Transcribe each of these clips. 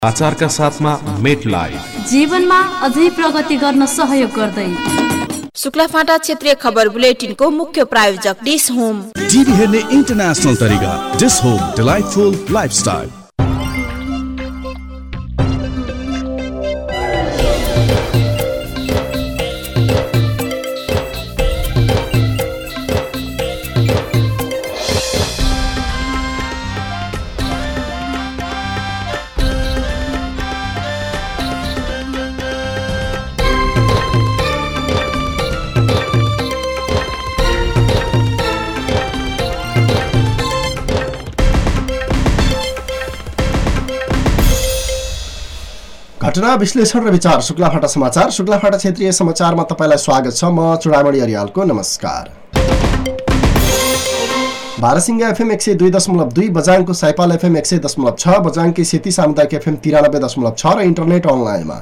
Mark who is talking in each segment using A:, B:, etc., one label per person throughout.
A: आचारका साथमा मेट लाइफ
B: जीवनमा अझै प्रगति गर्न सहयोग गर्दै
C: शुक्लाफाटा क्षेत्रीय खबर बुलेटिनको मुख्य प्रायोजक डिश होम।
D: टिभी हेर्ने इन्टरनेशनल तरिका डिश होम डिलाइटफुल लाइफस्टाइल।
E: घटना विश्लेषण र विचार शुक्लाफाटा समाचार। शुक्लाफाटा क्षेत्रीय समाचारमा तपाईलाई स्वागत छ। म चुडामणी अरियालको नमस्कार। भारसिंगा एफएम 102.2, बजाङको साइपाल एफएम 100.6, बजाङकी सेती सामुदायिक एफएम 93.6 र इन्टरनेट अनलाइनमा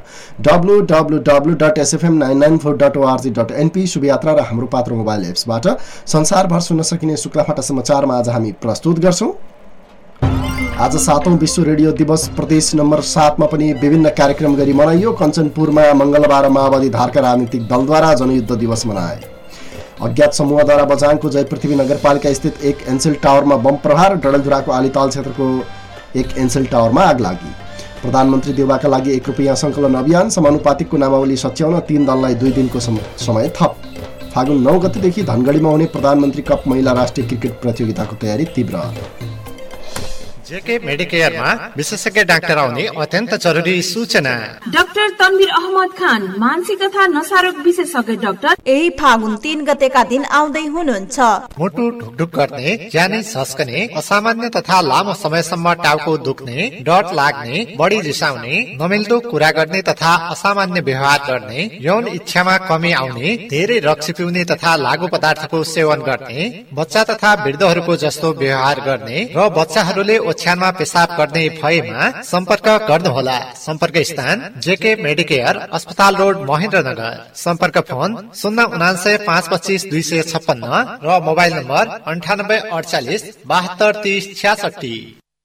E: www.sfm994.org.np शुभयात्रा र हाम्रो पात्र मोबाइल एप्सबाट संसारभर सुन्न सकिने शुक्लाफाटा समाचारमा आज हामी प्रस्तुत गर्छौं। आज 7औं विश्व रेडियो दिवस प्रदेश नम्बर 7 मा पनि विभिन्न कार्यक्रम गरी मनाइयो। कञ्चनपुरमा मंगलबार माओवादी धारका राजनीतिक दलद्वारा जनयुद्ध दिवस मनाए। अज्ञात समूहद्वारा बजाङको जयपृथ्वी नगरपालिका स्थित एक एनसेल टावरमा बम प्रहार, डडेलधुराको आलीताल क्षेत्रको एक एनसेल टावरमा आग लागि। प्रधानमन्त्री देउबाका लागि 1 रुपैयाँ संकलन अभियान, समानुपातिकको नामावली सच्याउन 3 दललाई 2 दिनको समय थप। फागुन 9 गतेदेखि धनगढीमा हुने प्रधानमन्त्री कप महिला राष्ट्रिय क्रिकेट प्रतियोगिताको तयारी तीव्र।
F: जेके मेडिकेयरमा विशेषज्ञ डाक्टर आउने अत्यन्त जरुरी सूचना।
G: डाक्टर तनवीर अहमद खान, मानसिक तथा नशारोग विशेषज्ञ डाक्टर,
C: यही फागुन 3 गतेका दिन आउँदै हुनुहुन्छ।
F: मुटु ढुकढुक गर्ने, ज्यानै झस्कने, असामान्य तथा लामो समयसम्म टाउको दुख्ने, डर लाग्ने, बढी रिसाउने, नमिल्दो कुरा गर्ने तथा असामान्य व्यवहार गर्ने, यौन इच्छामा कमी आउने, धेरै रक्सी पिउने तथा लागु पदार्थको सेवन गर्ने, बच्चा तथा वृद्धहरूको जस्तो व्यवहार गर्ने र बच्चाहरूले ओछ्यानमा पेशाब गर्ने भएमा सम्पर्क गर्नुहोला। सम्पर्क स्थान जेके मेडिकेयर, अस्पताल रोड, महेन्द्रनगर। सम्पर्क फोन 099 525 256 र मोबाइल नम्बर 98 48 72 30 66।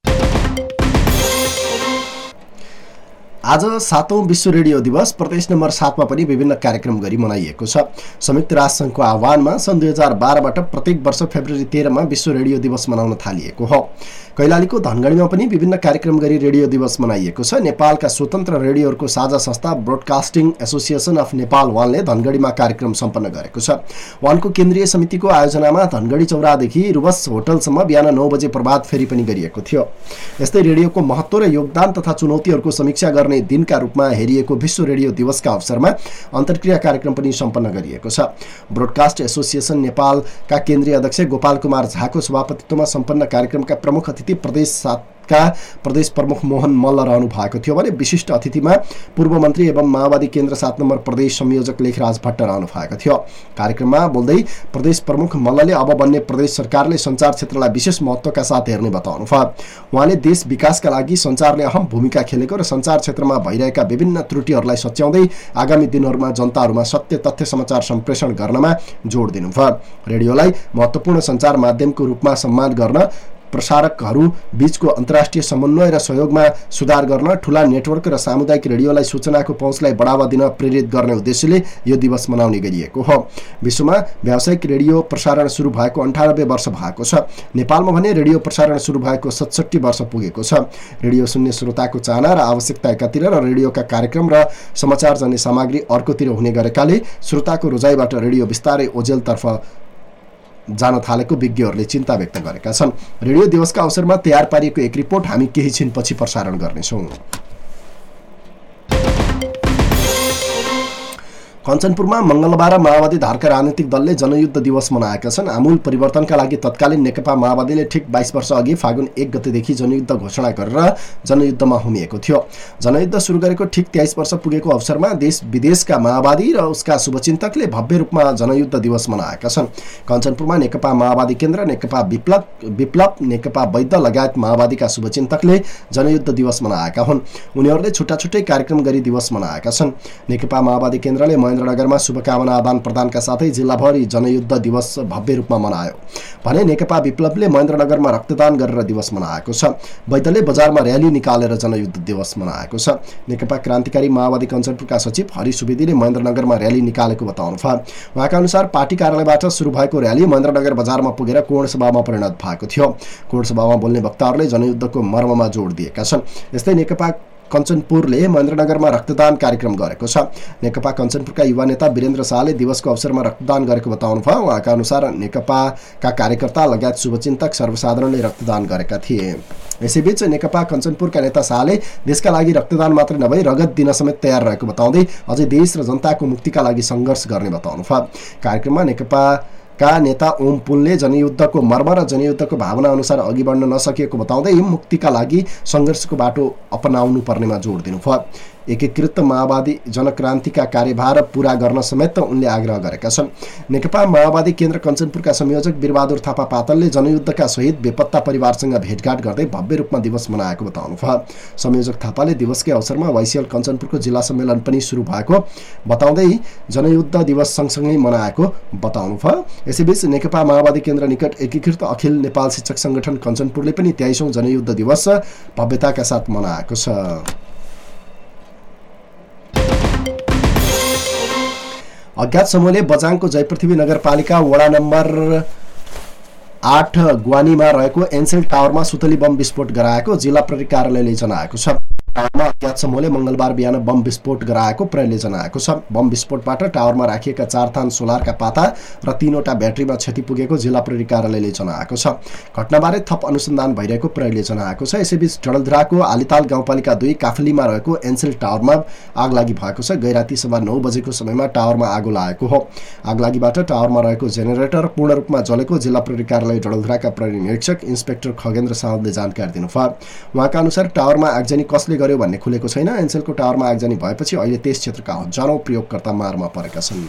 E: आज 7औं विश्व रेडियो दिवस प्रदेश नम्बर 7 मा पनि विभिन्न कार्यक्रम गरी मनाइएको छ। संयुक्त राष्ट्रसङ्घको आह्वानमा सन् 2012बाट प्रत्येक वर्ष फेब्रुअरी 13 मा विश्व रेडियो दिवस मनाउन थालिएको हो। कैलालीको धनगढीमा पनि विभिन्न कार्यक्रम गरी रेडियो दिवस मनाइएको छ। नेपालका स्वतन्त्र रेडियोहरूको साझा संस्था ब्रोडकास्टिङ एसोसिएसन अफ नेपाल वानले धनगढीमा कार्यक्रम सम्पन्न गरेको छ। वानको केन्द्रीय समितिको आयोजनामा धनगढी चौरादेखि रुबस होटलसम्म बिहान 9 बजे प्रभात फेरी पनि गरिएको थियो। यस्तै रेडियोको महत्त्व र योगदान तथा चुनौतीहरूको समीक्षा गर्ने दिनका रूपमा हेरिएको विश्व रेडियो दिवसका अवसरमा अन्तर्क्रिया कार्यक्रम पनि सम्पन्न गरिएको छ। ब्रोडकास्ट एसोसिएसन नेपालका केन्द्रीय अध्यक्ष गोपाल कुमार झाको सभापतित्वमा सम्पन्न कार्यक्रमका प्रमुख अतिथि प्रदेश 7 का प्रदेश प्रमुख मोहन मल्ल रहनु भएको थियो भने विशिष्ट अतिथिमा पूर्व मन्त्री एवं माओवादी केन्द्र 7 नम्बर प्रदेश संयोजक लेखराज भट्ट रहनु भएको थियो। कार्यक्रममा बोल्दै प्रदेश प्रमुख मल्लले अब बन्ने प्रदेश सरकारले सञ्चार क्षेत्रलाई विशेष महत्त्वका साथ हेर्ने बताउनु भयो। उहाँले देश विकासका लागि सञ्चारले अहम भूमिका खेलेको र सञ्चार क्षेत्रमा भइरहेका विभिन्न त्रुटिहरूलाई सच्याउँदै आगामी दिनहरूमा जनताहरूमा सत्य तथ्य समाचार सम्प्रेषण गर्नमा जोड दिनुभयो। रेडियोलाई महत्त्वपूर्ण सञ्चार माध्यमको रूपमा सम्मान गर्न, प्रसारकहरू बीचको अन्तर्राष्ट्रिय समन्वय र सहयोगमा सुधार गर्न, ठूला नेटवर्क र सामुदायिक रेडियोलाई सूचनाको पहुँचलाई बढावा दिन प्रेरित गर्ने उद्देश्यले यो दिवस मनाउने गरिएको हो। विश्वमा व्यावसायिक रेडियो प्रसारण सुरु भएको 98 वर्ष भएको छ। नेपालमा भने रेडियो प्रसारण सुरु भएको 67 वर्ष पुगेको छ। रेडियो सुन्ने श्रोताको चाहना र आवश्यकता एकातिर र रेडियोका कार्यक्रम र समाचार जन्य सामग्री अर्कोतिर हुने गरेकाले श्रोताको रोजाइबाट रेडियो बिस्तारै ओझेलतर्फ जान थालेको विज्ञहरूले चिन्ता व्यक्त गरेका छन्। रेडियो दिवसका अवसरमा तयार पारिएको एक रिपोर्ट हामी केही छिनपछि प्रसारण गर्नेछौँ। कञ्चनपुरमा मंगलबार माओवादी धारका राजनीतिक दलले जनयुद्ध दिवस मनाएका छन्। आमूल परिवर्तनका लागि तत्कालीन नेकपा माओवादीले ठिक 22 वर्ष अघि फागुन 1 गतेदेखि जनयुद्ध घोषणा गरेर जनयुद्धमा होमिएको थियो। जनयुद्ध सुरु गरेको ठिक 23 वर्ष पुगेको अवसरमा देश विदेशका माओवादी र उसका शुभचिन्तकले भव्य रूपमा जनयुद्ध दिवस मनाएका छन्। कञ्चनपुरमा नेकपा माओवादी केन्द्र, नेकपा विप्लव, नेकपा वैद्य लगायत माओवादीका शुभचिन्तकले जनयुद्ध दिवस मनाएका हुन्। उनीहरूले छुट्टा छुट्टै कार्यक्रम गरी दिवस मनाएका छन्। नेकपा माओवादी केन्द्रले महेन्द्रनगरमा शुभकामना आदान प्रदानका साथै जिल्लाभरि जनयुद्ध दिवस भव्य रूपमा मनायो भने नेकपा विप्लवले महेन्द्रनगरमा रक्तदान गरेर दिवस मनाएको छ। वैद्यले बजारमा र्याली निकालेर जनयुद्ध दिवस मनाएको छ। नेकपा क्रान्तिकारी माओवादी कञ्चनपुरका सचिव हरि सुवेदीले महेन्द्रनगरमा र्याली निकालेको बताउनुभयो। उहाँका अनुसार पार्टी कार्यालयबाट सुरु भएको र्याली महेन्द्रनगर बजारमा पुगेर कोणसभामा परिणत भएको थियो। कोणसभामा बोल्ने वक्ताहरूले जनयुद्धको मर्ममा जोड दिएका छन्। यस्तै नेकपा कञ्चनपुरले महेन्द्रनगरमा रक्तदान कार्यक्रम गरेको छ। नेकपा कञ्चनपुरका युवा नेता वीरेन्द्र शाहले दिवसको अवसरमा रक्तदान गरेको बताउनुभयो। उहाँका अनुसार नेकपाका कार्यकर्ता लगायत शुभचिन्तक सर्वसाधारणले रक्तदान गरेका थिए। यसैबीच नेकपा कञ्चनपुरका नेता शाहले देशका लागि रक्तदान मात्रै नभई रगत दिन समेत तयार रहेको बताउँदै अझै देश र जनताको मुक्तिका लागि सङ्घर्ष गर्ने बताउनुभयो। कार्यक्रममा नेकपाका नेता ओम पुलले जनयुद्धको मर्म र जनयुद्धको भावना अनुसार अघि बढ्न नसकिएको बताउँदै मुक्तिका लागि सङ्घर्षको बाटो अपनाउनु पर्नेमा जोड दिनुभयो। एकीकृत माओवादी जनक्रान्तिका कार्यभार पूरा गर्न समेत उनले आग्रह गरेका छन्। नेकपा माओवादी केन्द्र कञ्चनपुरका संयोजक वीरबहादुर थापा पातलले जनयुद्धका शहीद बेपत्ता परिवारसँग भेटघाट गर्दै भव्य रूपमा दिवस मनाएको बताउनुभयो। संयोजक थापाले दिवसकै अवसरमा वाइसिएल कञ्चनपुरको जिल्ला सम्मेलन पनि सुरु भएको बताउँदै जनयुद्ध दिवस सँगसँगै मनाएको बताउनुभयो। यसैबीच नेकपा माओवादी केन्द्र निकट एकीकृत अखिल नेपाल शिक्षक सङ्गठन कञ्चनपुरले पनि 23औं जनयुद्ध दिवस भव्यताका साथ मनाएको छ। अज्ञात समूहले बझाङको जयपृथ्वी नगरपालिका वडा नम्बर 8 ग्वानीमा रहेको एनसेल टावरमा सुतली बम विस्फोट गराएको जिल्ला प्रहरी कार्यालयले जनाएको छ। टावरमा अज्ञात समूहले मंगलबार बिहान बम विस्फोट गराएको प्रहरीले जनाएको छ। बम विस्फोटबाट टावरमा राखिएका 4 थान सोलरका पाता र 3वटा ब्याट्रीमा क्षति पुगेको जिल्ला प्रहरी कार्यालयले जनाएको छ। घटनाबारे थप अनुसन्धान भइरहेको प्रहरीले जनाएको छ। यसैबीच डडेलधुराको आलिताल गाउँपालिका 2 काफलीमा रहेको एनसेल टावरमा आगलागी भएको छ। गैराती सभा 9 बजेको समयमा टावरमा आगो लागेको हो। आगलागीबाट टावरमा रहेको जेनेरेटर पूर्ण रूपमा जलेको जिल्ला प्रहरी कार्यालय डडेलधुराका प्रहरी निरीक्षक इन्स्पेक्टर खगेन्द्र साउदले जानकारी दिनुभयो। उहाँका अनुसार टावरमा आगजनी कसले गर्यो भन्ने खुलेको छैन। एनसेलको टावरमा आगजनी भएपछि अहिले त्यस क्षेत्रका हजारौं प्रयोगकर्ता मारमा परेका छन्।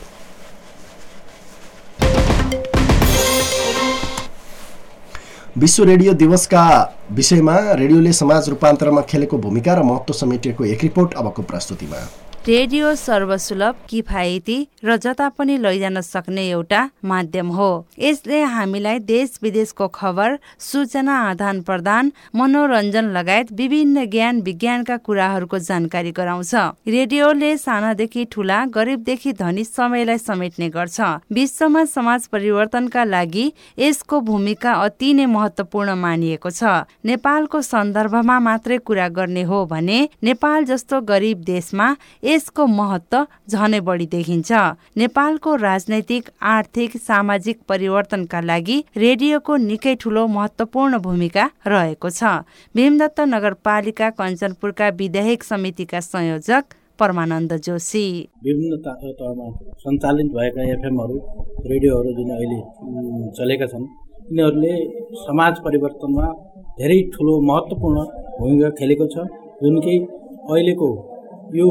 E: विश्व रेडियो दिवसका विषयमा रेडियोले समाज रूपान्तरणमा खेलेको भूमिका र महत्त्व समेटिएको एक रिपोर्ट अबको प्रस्तुतिमा।
H: रेडियो सर्वसुलभ, किफायती र जता पनि लैजान सक्ने एउटा माध्यम हो। यसले हामीलाई देश विदेशको खबर, सूचना आदान प्रदान, मनोरञ्जन लगायत विभिन्न ज्ञान विज्ञानका कुराहरूको जानकारी गराउँछ। रेडियोले सानादेखि ठुला, गरिबदेखि धनी सबैलाई समेट्ने गर्छ। विश्वमा समाज परिवर्तनका लागि यसको भूमिका अति नै महत्त्वपूर्ण मानिएको छ। नेपालको सन्दर्भमा मात्रै कुरा गर्ने हो भने नेपाल जस्तो गरिब देशमा यसको महत्त्व झनै बढी देखिन्छ। नेपालको राजनैतिक, आर्थिक, सामाजिक परिवर्तनका लागि रेडियोको निकै ठूलो महत्त्वपूर्ण भूमिका रहेको छ। भीमदत्त नगरपालिका कञ्चनपुरका विधायक समितिका संयोजक परमानन्द जोशी।
I: विभिन्न तहमा सञ्चालित भएका एफएमहरू, रेडियोहरू जुन अहिले चलेका छन्, यिनीहरूले समाज परिवर्तनमा धेरै ठूलो महत्त्वपूर्ण भूमिका खेलेको छ। जुन कि अहिलेको यो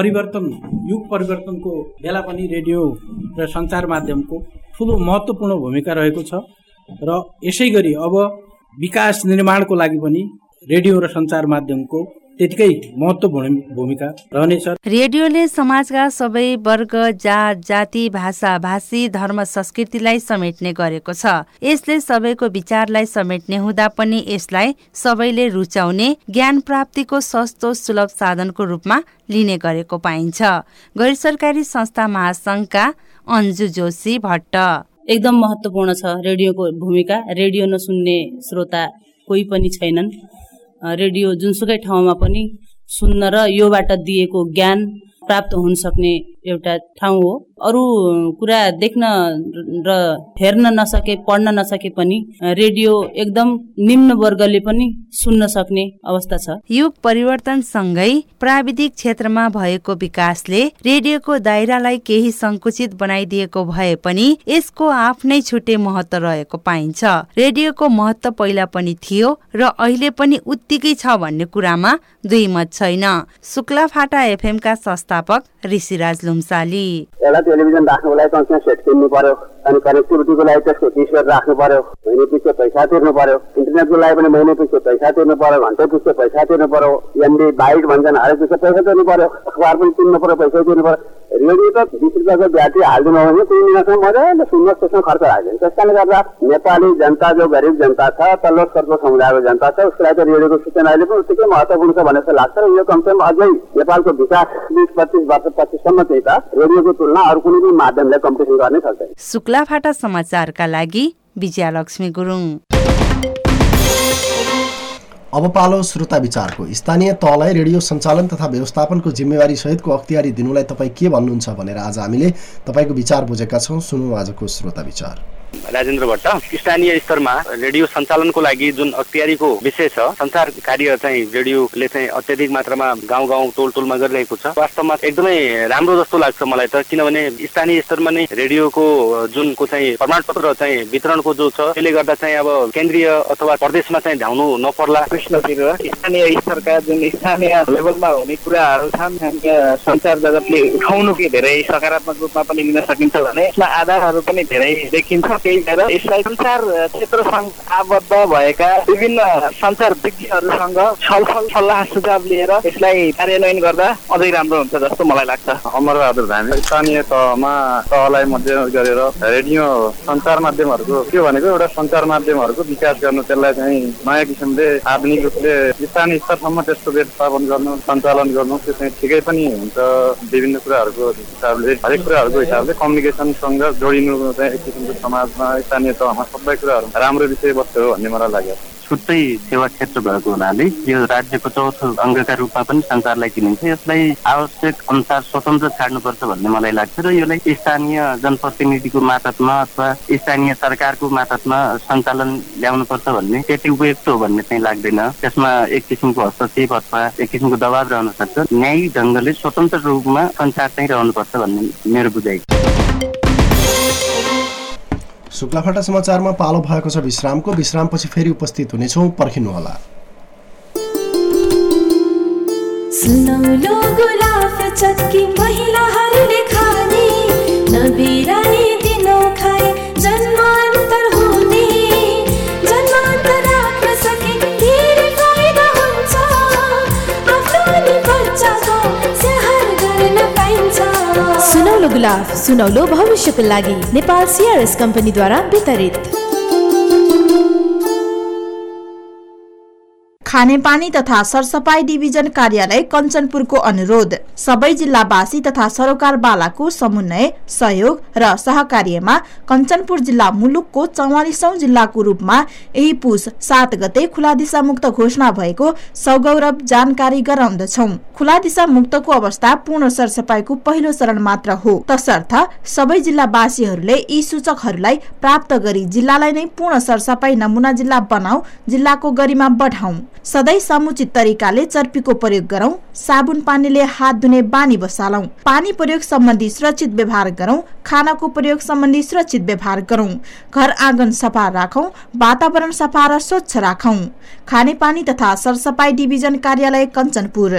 I: युग परिवर्तनको बेला पनि रेडियो र सञ्चार माध्यमको ठूलो महत्त्वपूर्ण भूमिका रहेको छ र यसै गरी अब विकास निर्माणको लागि पनि रेडियो र सञ्चार माध्यमको त्यतिकै महत्त्वपूर्ण भूमिका रहनेछ।
H: रेडियोले समाजका सबै वर्ग, जात, जाति, भाषा, भाषी, धर्म, संस्कृतिलाई समेट्ने गरेको छ। यसले सबैको विचारलाई समेट्ने हुँदा पनि यसलाई सबैले रुचाउने, ज्ञान प्राप्तिको सस्तो सुलभ साधनको रूपमा लिने गरेको पाइन्छ। गैर सरकारी संस्था महासंघका अन्जु जोशी भट्ट।
J: एकदम महत्त्वपूर्ण छ रेडियोको भूमिका। रेडियो नसुन्ने श्रोता कोही पनि छैनन्। रेडियो जुनसुकै ठाउँमा पनि सुन्न र योबाट दिएको ज्ञान प्राप्त हुन सक्ने एउटा ठाउँ हो। अरू कुरा देख्न र हेर्न नसके, पढ्न नसके पनि रेडियो एकदम निम्न वर्गले पनि सुन्न सक्ने अवस्था छ।
H: युग परिवर्तन सँगै प्राविधिक क्षेत्रमा भएको विकासले रेडियोको दायरालाई केही संकुचित बनाइदिएको भए पनि यसको आफ्नै छुट्टै महत्त्व रहेको पाइन्छ। रेडियोको महत्त्व पहिला पनि थियो र अहिले पनि उत्तिकै छ भन्ने कुरामा दुई मत छैन। शुक्लाफाटा एफएमका संस्थापक ऋषिराज लुम्साली।
K: एउटा टेलिभिजन राख्नुको लागि कम्तीमा सेट किन्नु पर्यो, अनि कनेक्टिभिटीको लागि त्यसको टिस्टर राख्नु पर्यो, महिने पछि पैसा तिर्नु पर्यो। इन्टरनेटको लागि पनि महिने पछि पैसा तिर्नु पर्यो, घन्टा पछि पैसा तिर्नु पर्यो, एमबी बाइट भन्छन् हरेक पछि पैसा तिर्नु पर्यो, अखबार पनि किन्नु पर्यो, पैसा तिर्नु पर्यो। रेडियो त 20 रुपियाँको ब्याट्री हालिदिनु हो भने 3 दिनसम्म मजाले सुन्न त्यसमा खर्च हाल्दैन। त्यसकारणले गर्दा नेपाली जनता जो गरिब जनता छ, तल्लो स्तरको समुदायको जनता छ, उसलाई त रेडियोको सूचना अहिले पनि उत्तिकै महत्त्वपूर्ण छ भन्ने जस्तो लाग्छ। र यो कमसेकम अझै नेपालको विकास 20-25 वर्षपछिसम्म चाहिँ त रेडियोको तुलना अरू कुनै पनि माध्यमले कम्पिटिसन गर्ने सक्दैन।
H: शुक्लाफाटा समाचारका लागि विजयालक्ष्मी गुरुङ।
E: अब पालो श्रोता विचारको। स्थानीय तहलाई रेडियो सञ्चालन तथा व्यवस्थापनको जिम्मेवारी सहितको अख्तियारी दिनुलाई तपाईँ के भन्नुहुन्छ भनेर आज हामीले तपाईँको विचार बुझेका छौँ। सुनौँ आजको श्रोता विचार।
L: राजेन्द्र भट्ट, स्थानीय स्तरमा रेडियो सञ्चालनको लागि जुन अख्तियारीको विषय छ, संचार कार्य चाहिँ रेडियोले चाहिँ अत्याधिक मात्रामा गाउँ गाउँ टोल टोलमा गरिरहेको छ। वास्तवमा एकदमै राम्रो जस्तो लाग्छ मलाई त, किनभने स्थानीय स्तरमा नै रेडियोको जुनको चाहिँ प्रमाणपत्र चाहिँ वितरणको जो छ, त्यसले गर्दा चाहिँ अब केन्द्रीय अथवा प्रदेशमा चाहिँ धाउनु नपर्ला।
M: स्थानीय स्तरका जुन स्थानीय लेभलमा हुने कुराहरू छन्, सञ्चार जगतले उठाउनु के धेरै सकारात्मक रूपमा पनि लिन सकिन्छ भने यसमा आधारहरू पनि धेरै देखिन्छ। त्यही भएर यसलाई सञ्चार क्षेत्रसँग आबद्ध भएका विभिन्न सञ्चार विज्ञहरूसँग छलफल सल्लाह सुझाव लिएर यसलाई कार्यान्वयन गर्दा अझै राम्रो हुन्छ जस्तो मलाई लाग्छ।
N: अमरबहादुर धामी, स्थानीय तहलाई मध्य गरेर रेडियो सञ्चार माध्यमहरूको के भनेको एउटा सञ्चार माध्यमहरूको विकास गर्नु, त्यसलाई चाहिँ नयाँ किसिमले आधुनिक रूपले स्थानीय स्तरसम्म त्यसको व्यवस्थापन गर्नु, सञ्चालन गर्नु, त्यो चाहिँ ठिकै पनि हुन्छ। विभिन्न कुराहरूको हिसाबले, हरेक कुराहरूको हिसाबले कम्युनिकेसनसँग जोडिनु चाहिँ एक किसिमको समाजमा स्थानीय तहमा सबै कुराहरू राम्रो विषयवस्तु हो भन्ने मलाई लाग्यो।
L: छुट्टै सेवा क्षेत्र भएको हुनाले यो राज्यको चौथो अङ्गका रूपमा पनि सञ्चारलाई चिनिन्छ। यसलाई आवश्यक अनुसार स्वतन्त्र छाड्नुपर्छ भन्ने मलाई लाग्छ र यसलाई स्थानीय जनप्रतिनिधिको मातहतमा अथवा स्थानीय सरकारको मातहतमा सञ्चालन ल्याउनुपर्छ भन्ने त्यति उपयुक्त हो भन्ने चाहिँ लाग्दैन। त्यसमा एक किसिमको हस्तक्षेप अथवा एक किसिमको दबाब रहन सक्छ। न्यायिक ढङ्गले स्वतन्त्र रूपमा सञ्चार चाहिँ रहनुपर्छ भन्ने मेरो बुझाइ।
E: शुक्लाफाटा समाचारमा पालो भएको छ विश्रामको। विश्रामपछि फेरि उपस्थित हुनेछौँ, पर्खिनुहोला।
O: सुनौलो गुलाफ चक्की महिलाहरूले खाने, नबिरानी दिनौ खाए जन्मान्तर हुने, जन्मान्तर राख्न सके धेरै फाइदा हुन्छ, आफ्नो नि बच्चाको स्याहार गर्न पाइन्छ। सुनौलो गुलाफ, सुनौलो भविष्यको लागि नेपाल सीआरएस कम्पनीद्वारा वितरित।
P: खानेपानी तथा सरसफाई डिभिजन कार्यालय कञ्चनपुरको अनुरोध। सबै जिल्लावासी तथा सरोकारवालाको समन्वय, सहयोग र सहकार्यमा कञ्चनपुर जिल्ला मुलुकको 44औं जिल्लाको रूपमा यही पुस 7 गते खुला दिशा मुक्त घोषणा भएको सगौरव जानकारी गराउँदछौं। खुला दिशा मुक्तको अवस्था पूर्ण सरसफाईको पहिलो चरण मात्र हो। तसर्थ सबै जिल्लावासीहरूले यी सूचकहरूलाई प्राप्त गरी जिल्लालाई नै पूर्ण सरसफाई नमुना जिल्ला बनाऊ, जिल्लाको गरिमा बढाऊ। सधैँ समुचित तरिकाले चर्पीको प्रयोग गरौं, साबुन पानीले हात धुने बानी बसालौं, पानी प्रयोग सम्बन्धी सुरक्षित व्यवहार गरौं, खानाको प्रयोग सम्बन्धी सुरक्षित व्यवहार गरौं, घर आँगन सफा राखौं, वातावरण सफा र स्वच्छ राखौं। खानेपानी तथा सरसफाई डिभिजन कार्यालय कञ्चनपुर।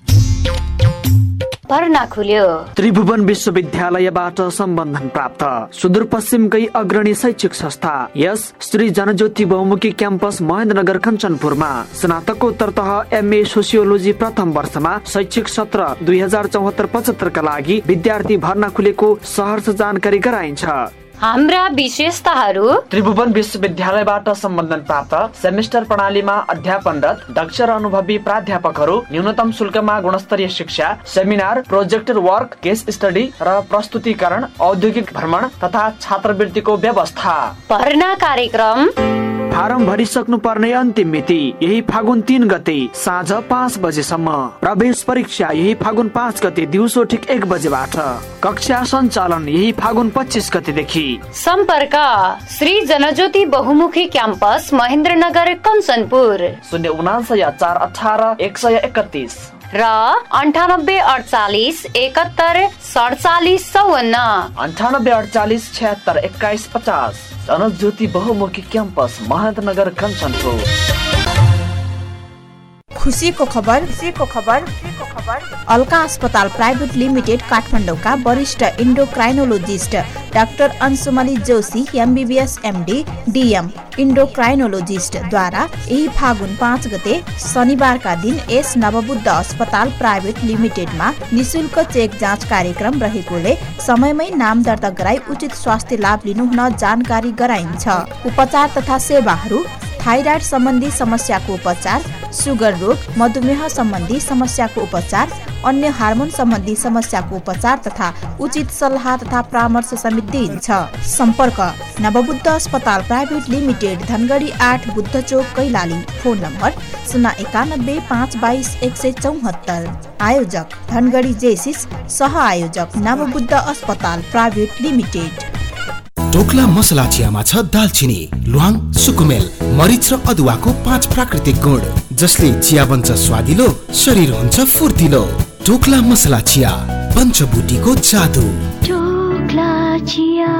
Q: भर्ना खुल्यो।
R: त्रिभुवन विश्वविद्यालयबाट सम्बन्धन प्राप्त सुदूरपश्चिमकै अग्रणी शैक्षिक संस्था यस श्री जनज्योति बहुमुखी क्याम्पस महेन्द्रनगर कञ्चनपुरमा स्नातकोत्तर तह एमए सोसियोलोजी प्रथम वर्षमा शैक्षिक सत्र 2074-75 का लागि विद्यार्थी भर्ना खुलेको सहर्ष जानकारी गराइन्छ।
Q: हाम्रा विशेषताहरू:
R: त्रिभुवन विश्वविद्यालयबाट सम्बन्धन प्राप्त सेमेस्टर प्रणालीमा अध्यापनरत दक्ष र अनुभवी प्राध्यापकहरू, न्यूनतम शुल्कमा गुणस्तरीय शिक्षा, seminar, project work, case study र प्रस्तुतिकरण, औद्योगिक भ्रमण तथा छात्रवृत्तिको व्यवस्था।
Q: भर्ना कार्यक्रम
R: फारम भरिसक्नु पर्ने अन्तिम मिति यही फागुन 3 गते साँझ 5 बजेसम्म। प्रवेश परीक्षा यही फागुन 5 गते दिउँसो ठीक 1 बजेबाट। कक्षा सञ्चालन यही फागुन 25 गतेदेखि।
Q: सम्पर्क श्री जनज्योति बहुमुखी क्याम्पस महेन्द्रनगर कञ्चनपुर
R: 079
Q: र 9848 71 47 54
R: 9848 76 21 50। जनज्योति बहुमुखी क्याम्पस महेन्द्रनगर कञ्चनपुर।
P: खुसीको खबर अल्का अस्पताल प्राइभेट लिमिटेड काठमाडौँका वरिष्ठ endocrinologist doctor Anshumali Joshi MBBS MD DM endocrinologist द्वारा यही फागुन 5 गते शनिबारका दिन यस नवबुद्ध अस्पताल प्राइभेट लिमिटेडमा निशुल्क चेक जाँच कार्यक्रम रहेकोले समयमै नाम दर्ता गराई उचित स्वास्थ्य लाभ लिनुहुन जानकारी गराइन्छ। उपचार तथा सेवाहरू थाइराइड सम्बन्धी समस्याको उपचार, सुगर रोग, मधुमेह सम्बन्धी समस्याको उपचार, अन्य हार्मोन सम्बन्धी समस्याको उपचार तथा उचित सल्लाह तथा परामर्श समेत दिइन्छ। सम्पर्क नवबुद्ध अस्पताल प्राइभेट लिमिटेड धनगढी 8 बुद्ध चोक कैलाली। Phone number 091 522 174। आयोजक धनगढी जेसिस, सह आयोजक नवबुद्ध अस्पताल प्राइभेट लिमिटेड।
S: टोक्ला मसला चियामा छ दालचिनी, ल्वाङ, सुकुमेल, मरिच र अदुवाको 5 प्राकृतिक गुण जसले चिया बन्छ स्वादिलो, शरीर हुन्छ फुर्तिलो। टोक्ला मसला चिया, पञ्चबुटीको जादु। टोक्ला चिया।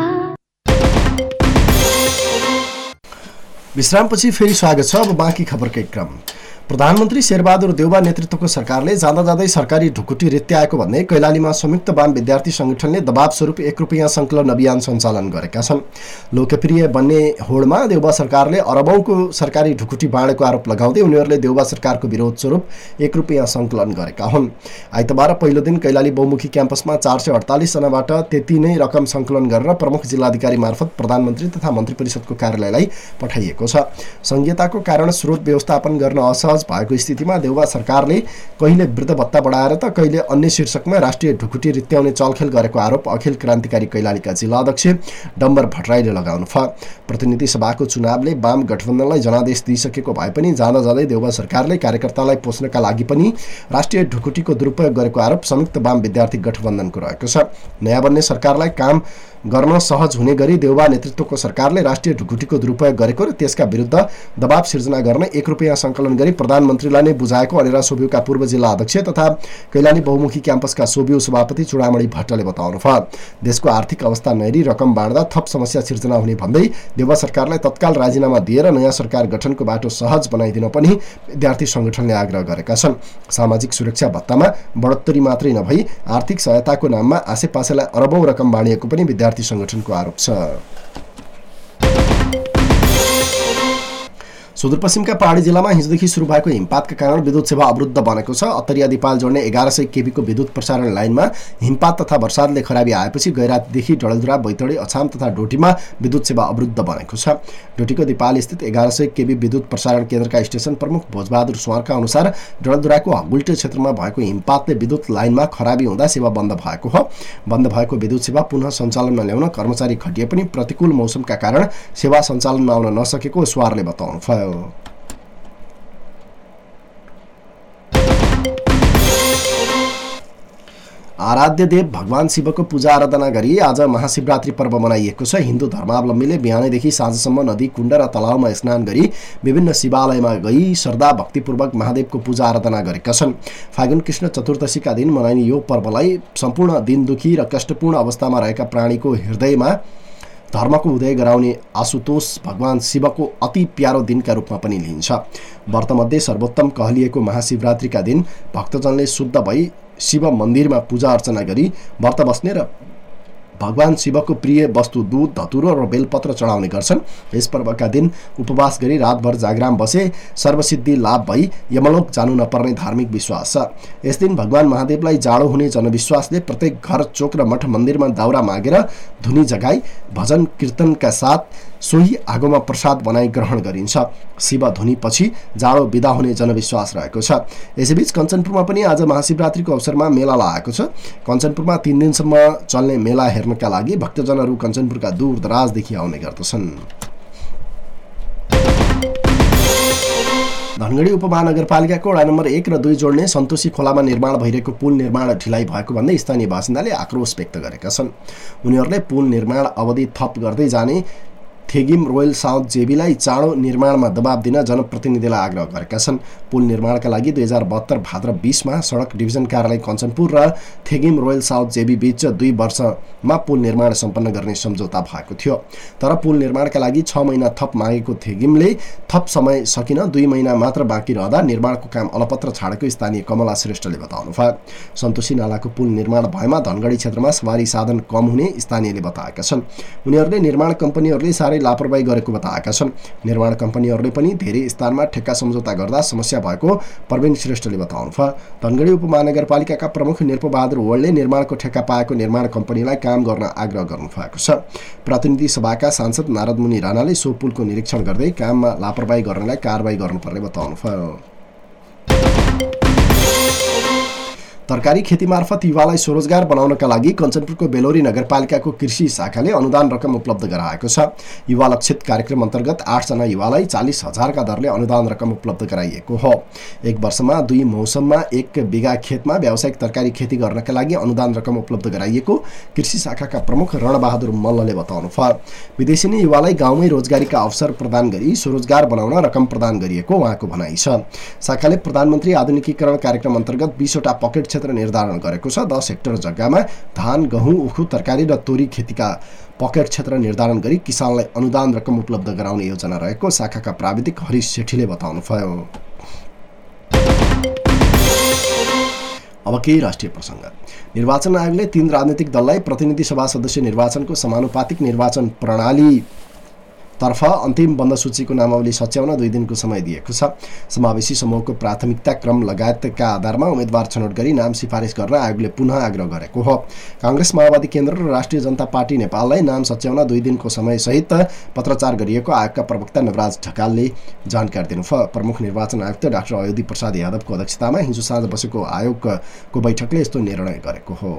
E: विश्रामपछि फेरि स्वागत छ। अब बाँकी खबरकै क्रम। प्रधानमन्त्री शेरबहादुर देउवा नेतृत्वको सरकारले जाँदा जाँदै सरकारी ढुकुटी रित्याएको भन्दै कैलालीमा संयुक्त वाम विद्यार्थी संगठनले दबाव स्वरूप 1 रुपैयाँ संकलन अभियान सञ्चालन गरेका छन्। लोकप्रिय बन्ने होडमा देउवा सरकारले अरबौंको सरकारी ढुकुटी बाँडेको आरोप लगाउँदै उनीहरूले देउवा सरकारको विरोध स्वरूप 1 रुपैयाँ संकलन गरेका हुन्। आइतबार पहिलो दिन कैलाली बहुमुखी क्याम्पसमा 448 जनाबाट त्यति नै रकम संकलन गरेर प्रमुख जिल्लाधिकारी मार्फत प्रधानमन्त्री तथा मन्त्री परिषदको कार्यालयलाई पठाइएको छ। संहिताको कारण स्रोत व्यवस्थापन गर्न असहज भएको स्थितिमा देउवा सरकारले कहिले वृद्ध भत्ता बढाएर त कहिले अन्य शीर्षकमा राष्ट्रिय ढुकुटी रित्याउने चलखेल गरेको आरोप अखिल क्रान्तिकारी कैलालीका जिल्ला अध्यक्ष डम्बर भट्टराईले लगाउनु भयो। प्रतिनिधि सभाको चुनावले वाम गठबन्धनलाई जनादेश दिइसकेको भए पनि जाँदा जाँदै देउवा सरकारले कार्यकर्तालाई पोस्नका लागि पनि राष्ट्रिय ढुकुटीको दुरुपयोग गरेको आरोप संयुक्त वाम विद्यार्थी गठबन्धनको रहेको छ। नयाँ बन्ने सरकारलाई काम गर्न सहज हुने गरी देउवा नेतृत्वको सरकारले राष्ट्रिय ढुकुटीको दुरुपयोग गरेको र त्यसका विरुद्ध दबाव सिर्जना गर्न 1 रुपैयाँ संकलन गरी प्रधानमन्त्रीलाई नै बुझाएको अनेरा सोभियुका पूर्व जिल्ला अध्यक्ष तथा कैलाली बहुमुखी क्याम्पसका सोभियु सभापति चुडामणि भट्टले बताउनु भयो। देशको आर्थिक अवस्था नहेरी रकम बाँड्दा थप समस्या सिर्जना हुने भन्दै देउवा सरकारलाई तत्काल राजीनामा दिएर नयाँ सरकार गठनको बाटो सहज बनाइदिन पनि विद्यार्थी संगठनले आग्रह गरेका छन्। सामाजिक सुरक्षा भत्तामा बढोत्तरी मात्रै नभई आर्थिक सहायताको नाममा आसेपासेलाई अरबौं रकम बाँडिएको पनि विद्यार्थी संगठनको आरोप छ। सुदूरपश्चिमका पहाडी जिल्लामा हिजोदेखि सुरु भएको हिमपातका कारण विद्युत सेवा अवरुद्ध बनेको छ। अत्तरिया दिपाल जोड्ने 1100 केबीको विद्युत प्रसारण लाइनमा हिमपात तथा वर्षाले खराबी आएपछि गैरातदेखि डडेलधुरा, बैतडी, अछाम तथा डोटीमा विद्युत सेवा अवरुद्ध बनेको छ। डोटीको दिपाल स्थित 1100 केबी विद्युत प्रसारण केन्द्रका स्टेशन प्रमुख भोजबहादुर सुवारका अनुसार डडेलधुराको हगुल्टे क्षेत्रमा भएको हिमपातले विद्युत लाइनमा खराबी हुँदा सेवा बन्द भएको हो। बन्द भएको विद्युत सेवा पुनः सञ्चालनमा ल्याउन कर्मचारी खटिए पनि प्रतिकूल मौसमका कारण सेवा सञ्चालनमा आउन नसकेको सुवारले बताउनुभयो। आराध्य देव भगवान शिवको पूजा आराधना गरी आज महाशिवरात्रि पर्व मनाइएको छ। हिन्दू धर्मावलम्बीले बिहानैदेखि साँझसम्म नदी, कुण्ड र तलाउमा स्नान गरी विभिन्न शिवालयमा गई श्रद्धा भक्तिपूर्वक महादेवको पूजा आराधना गरेका छन्। फागुन कृष्ण चतुर्दशीका दिन मनाइने यो पर्वलाई सम्पूर्ण दिन दुखी र कष्टपूर्ण अवस्थामा रहेका प्राणीको हृदयमा धर्मको उदय गराउने आशुतोष भगवान शिवको अति प्यारो दिनका रूपमा पनि लिइन्छ। व्रतमध्ये सर्वोत्तम कहलिएको महाशिवरात्रिका दिन भक्तजनले शुद्ध भई शिव मन्दिरमा पूजा अर्चना गरी व्रत बस्ने र भगवान शिवको प्रिय वस्तु दूध, धतुरो र बेलपत्र चढाउने गर्छन्। यस पर्वका दिन उपवास गरी रातभर जागराम बसे सर्वसिद्धि लाभ भई यमलोक जानु नपर्ने धार्मिक विश्वास छ। यस दिन भगवान महादेवलाई जाडो हुने जनविश्वासले प्रत्येक घर, चोक र मठ मन्दिरमा दाउरा मागेर धुनी जगाई भजन कीर्तनका साथ सोही आगोमा प्रसाद बनाई ग्रहण गरिन्छ। शिव धुनी पछि जाडो बिदा हुने जनविश्वास रहेको छ। यसैबीच कञ्चनपुरमा पनि आज महाशिवरात्रिको अवसरमा मेला लागेको छ। कञ्चनपुरमा 3 दिनसम्म चल्ने मेला हेर्नका लागि भक्तजनहरू कञ्चनपुरका दूर दराजदेखि आउने गर्दछन्। धनगढी उपमहानगरपालिकाको वडा नम्बर 1 र 2 जोड्ने सन्तोषी खोलामा निर्माण भइरहेको पुल निर्माण ढिलाइ भएको भन्दै स्थानीय बासिन्दाले आक्रोश व्यक्त गरेका छन्। उनीहरूले पुल निर्माण अवधि थप गर्दै जाने थेगिम रोयल साउथ जेबीलाई चाँडो निर्माणमा दबाब दिन जनप्रतिनिधिलाई आग्रह गरेका छन्। पुल निर्माणका लागि 2072 भाद्र 20मा सडक डिभिजन कार्यालय कञ्चनपुर र थेगिम रोयल साउथ जेबी बीच 2 वर्षमा पुल निर्माण सम्पन्न गर्ने सम्झौता भएको थियो। तर पुल निर्माणका लागि 6 महिना थप मागेको थेगिमले थप समय सकिन 2 महिना मात्र बाँकी रहँदा निर्माणको काम अलपत्र छाडेको स्थानीय कमला श्रेष्ठले बताउनुभयो। सन्तोषी नालाको पुल निर्माण भएमा धनगढी क्षेत्रमा सवारी साधन कम हुने स्थानीयले बताएका छन्। उनीहरूले निर्माण कम्पनीहरूले साह्रै लापरवाही गरेको बताएका छन्। निर्माण कम्पनीहरूले पनि धेरै स्थानमा ठेक्का सम्झौता गर्दा समस्या भएको प्रवीण श्रेष्ठले बताउनुभयो। धनगढी उपमहानगरपालिकाका प्रमुख निरपबहादुर वडले निर्माणको ठेक्का पाएको निर्माण कम्पनीलाई काम गर्न आग्रह गर्नुभएको छ। प्रतिनिधि सभाका सांसद नारदमुनि राणाले सो पुलको निरीक्षण गर्दै काममा लापरवाही गर्नेलाई कारबाही गर्नुपर्ने बताउनुभयो। तरकारी खेती मार्फत युवालाई स्वरोजगार बनाउनका लागि कञ्चनपुरको बेलोरी नगरपालिकाको कृषि शाखाले अनुदान रकम उपलब्ध गराएको छ। युवा लक्षित कार्यक्रम अन्तर्गत 8 जना युवालाई 40,000 का दरले अनुदान रकम उपलब्ध गराइएको हो। 1 वर्षमा 2 मौसममा 1 बिघा खेतमा व्यावसायिक तरकारी खेती गर्नका लागि अनुदान रकम उपलब्ध गराइएको कृषि शाखाका प्रमुख रणबहादुर मल्लले बताउनुभयो। विदेशी नै युवालाई गाउँमै रोजगारीका अवसर प्रदान गरी स्वरोजगार बनाउन रकम प्रदान गरिएको उहाँको भनाइ छ। शाखाले प्रधानमन्त्री आधुनिकीकरण कार्यक्रम अन्तर्गत 20 वटा पकेट क्षेत्र निर्धारण गरेको छ। 10 हेक्टर जग्गामा धान, गहुँ, उखु, तरकारी र तोरी खेतीका पकेट क्षेत्र निर्धारण गरी किसानलाई अनुदान रकम उपलब्ध गराउने योजना रहेको शाखाका प्राविधिक हरिश सेठीले बताउनुभयो। अब केही राष्ट्रिय प्रसङ्ग। निर्वाचन आयोगले 3 राजनीतिक दललाई प्रतिनिधि सभा सदस्य निर्वाचनको समानुपातिक निर्वाचन प्रणाली तर्फ अन्तिम बन्द सूचीको नामावली सच्याउन 2 दिनको समय दिएको छ। समावेशी समूहको प्राथमिकता क्रम लगायतका आधारमा उम्मेदवार छनौट गरी नाम सिफारिस गर्न आयोगले पुनः आग्रह गरेको हो। कांग्रेस, माओवादी केन्द्र र राष्ट्रिय जनता पार्टी नेपाललाई नाम सच्याउन 2 दिनको समयसहित पत्रचार गरिएको आयोगका प्रवक्ता नवराज ढकालले जानकारी दिनुभयो। प्रमुख निर्वाचन आयुक्त डाक्टर अयोधी प्रसाद यादवको अध्यक्षतामा हिजो साँझ बसेको आयोगको बैठकले यस्तो निर्णय गरेको हो।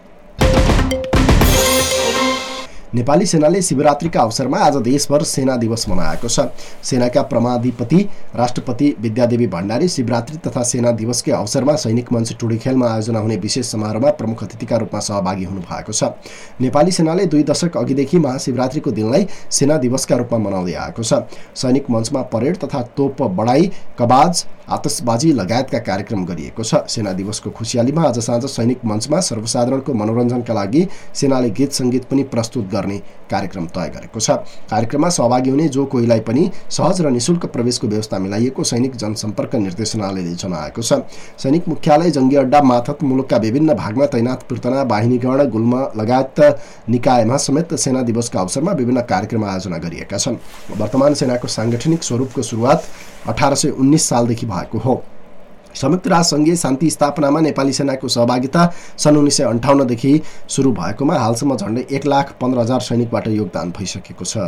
E: नेपाली सेनाले शिवरात्रिका अवसरमा आज देशभर सेना दिवस मनाएको छ। सेनाका प्रमाधिपति राष्ट्रपति विद्यादेवी भण्डारी शिवरात्रि तथा सेना दिवसकै अवसरमा सैनिक मञ्च टुडीखेलमा आयोजना हुने विशेष समारोहमा प्रमुख अतिथिका रूपमा सहभागी हुनुभएको छ। नेपाली सेनाले 2 दशक अघिदेखि महाशिवरात्रिको दिनलाई सेना दिवसका रूपमा मनाउँदै आएको छ। सैनिक मञ्चमा परेड तथा तोप बढाई, कबाज, आतशबाजी लगायतका कार्यक्रम गरिएको छ। सेना दिवसको खुसियालीमा आज साँझ सैनिक मञ्चमा सर्वसाधारणको मनोरञ्जनका लागि सेनाले गीत सङ्गीत पनि प्रस्तुत गर्ने कार्यक्रम तय गरेको छ। कार्यक्रममा सहभागी हुने जो कोहीलाई पनि सहज र निशुल्क प्रवेशको व्यवस्था मिलाइएको सैनिक जनसम्पर्क निर्देशनालयले जनाएको छ। सैनिक मुख्यालय, जङ्गी अड्डा माथत मुलुकका विभिन्न भागमा तैनात पीर्तना बाहिनीगण, गुल्म लगायत निकायमा समेत सेना दिवसका अवसरमा विभिन्न कार्यक्रम आयोजना गरिएका छन्। वर्तमान सेनाको साङ्गठनिक स्वरूपको सुरुवात 1819 सालदेखि भएको हो। संयुक्त राष्ट्रसङ्घीय शान्ति स्थापनामा नेपाली सेनाको सहभागिता सन् 1958 देखि सुरु भएकोमा हालसम्म झन्डै 1,15,000 सैनिकबाट योगदान भइसकेको छ।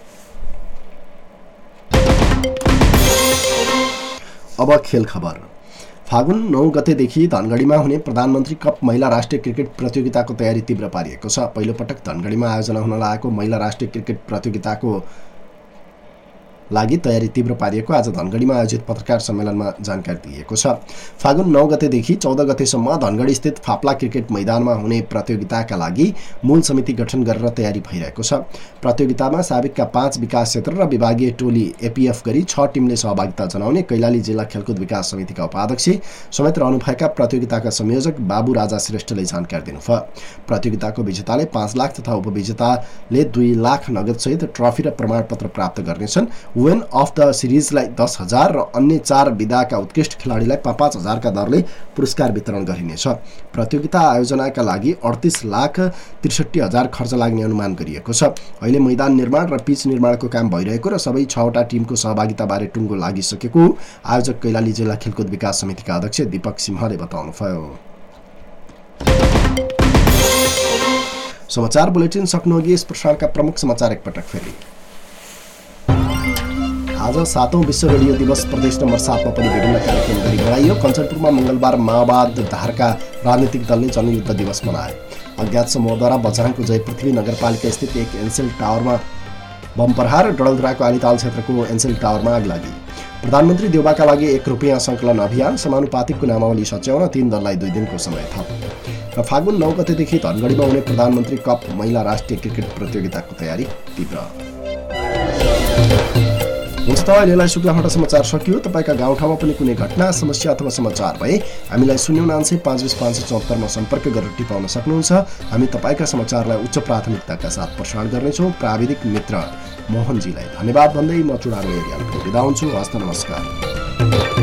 E: अब खेल खबर। फागुन 9 गतेदेखि धनगढीमा हुने प्रधानमन्त्री कप महिला राष्ट्रिय क्रिकेट प्रतियोगिताको तयारी तीव्र पारिएको छ। पहिलो पटक धनगढीमा आयोजना हुन लागेको महिला राष्ट्रिय क्रिकेट प्रतियोगिताको लागि तयारी तीव्र पारिएको आज धनगढीमा आयोजित पत्रकार सम्मेलनमा जानकारी दिएको छ। फागुन 9 गतेदेखि 14 गतेसम्म धनगढी स्थित फाप्ला क्रिकेट मैदानमा हुने प्रतियोगिताका लागि मूल समिति गठन गरेर तयारी भइरहेको छ। प्रतियोगितामा साबिकका 5 विकास क्षेत्र र विभागीय टोली एपीएफ गरी 6 टिमले सहभागिता जनाउने कैलाली जिल्ला खेलकुद विकास समितिका उपाध्यक्ष समेत रहनुभएका प्रतियोगिताका संयोजक बाबु राजा श्रेष्ठले जानकारी दिनुभयो। प्रतियोगिताको विजेताले 5 लाख तथा उपविजेताले 2 लाख नगदसहित ट्रफी र प्रमाणपत्र प्राप्त गर्नेछन्। विन अफ द सिरिजलाई 10,000 र अन्य 4 विधाका उत्कृष्ट खेलाडीलाई 5,000 का दरले पुरस्कार वितरण गरिनेछ। प्रतियोगिता आयोजनाका लागि 38,63,000 खर्च लाग्ने अनुमान गरिएको छ। अहिले मैदान निर्माण र पिच निर्माणको काम भइरहेको र सबै 6 वटा टिमको सहभागिताबारे टुङ्गो लागिसकेको आयोजक कैलाली जिल्ला खेलकुद विकास समितिका अध्यक्ष दीपक सिंहले बताउनुभयो। समाचार बुलेटिन सक्नुअघि यस प्रसारका प्रमुख समाचार एकपटक फेरि। आज 7औं विश्व रेडियो दिवस प्रदेश नम्बर 7 मा पनि विभिन्न कार्यक्रम गरी मनाइयो। कञ्चनपुरमा मंगलबार माओवाद धारका राजनीतिक दलले जनयुद्ध दिवस मनाए। अज्ञात समूहद्वारा बझाङको जयपृथ्वी नगरपालिका स्थित एक एनसेल टावरमा बम प्रहार, डडलधुराको आलीताल क्षेत्रको एनसेल टावरमा आग लागि। प्रधानमन्त्री देउबाका लागि 1 रुपैयाँ सङ्कलन अभियान, समानुपातिकको नामावली सच्याउन 3 दललाई 2 दिनको समय थप। र फागुन 9 गतेदेखि धनगढीमा हुने प्रधानमन्त्री कप महिला राष्ट्रिय क्रिकेट प्रतियोगिताको तयारी तीव्र। हुन्छ त अहिलेलाई शुक्लाफाटा समाचार सकियो। तपाईँका गाउँठाउँमा पनि कुनै घटना समस्या अथवा समाचार भए हामीलाई 099 सम्पर्क गरेर टिपाउन सक्नुहुन्छ। हामी तपाईँका समाचारलाई उच्च प्राथमिकताका साथ प्रसारण गर्नेछौँ। प्राविधिक मित्र मोहनजीलाई धन्यवाद भन्दै म चुडाङ एरियाबाट बिदा हुन्छु। हस्त नमस्कार।